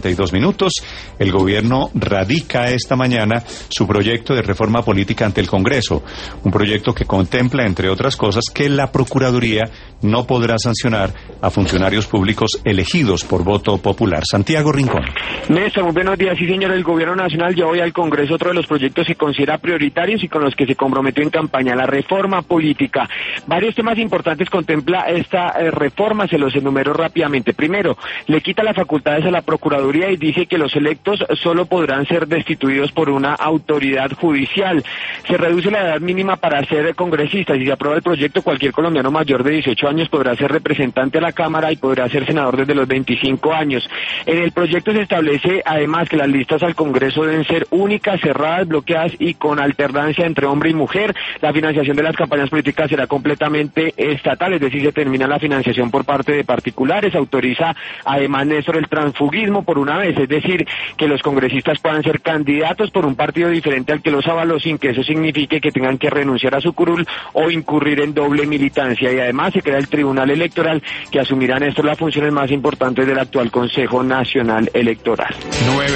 2 minutos. El gobierno radica esta mañana su proyecto de reforma política ante el Congreso, un proyecto que contempla, entre otras cosas, que la Procuraduría no podrá sancionar a funcionarios públicos elegidos por voto popular. Santiago Rincón. Néstor, muy buenos días. Sí, señor, el gobierno nacional llevó hoy al Congreso otro de los proyectos que considera prioritarios y con los que se comprometió en campaña, la reforma política. Varios temas importantes contempla esta reforma, se los enumero rápidamente. Primero, le quita las facultades a la Procuraduría y dice que los electos solo podrán ser destituidos por una autoridad judicial. Se reduce la edad mínima para ser congresista. Si se aprueba el proyecto, cualquier colombiano mayor de 18 años podrá ser representante a la Cámara y podrá ser senador desde los 25 años. En el proyecto se establece además que las listas al Congreso deben ser únicas, cerradas, bloqueadas y con alternancia entre hombre y mujer. La financiación de las campañas políticas será completamente estatal, es decir, se termina la financiación por parte de particulares. Autoriza además, Néstor, el transfugismo por una vez, es decir, que los congresistas puedan ser candidatos por un partido diferente al que los avaló sin que eso signifique que tengan que renunciar a su curul o incurrir en doble militancia. Y además se crea el Tribunal Electoral que asumirá, Néstor, las funciones más importantes del actual Consejo Nacional Electoral.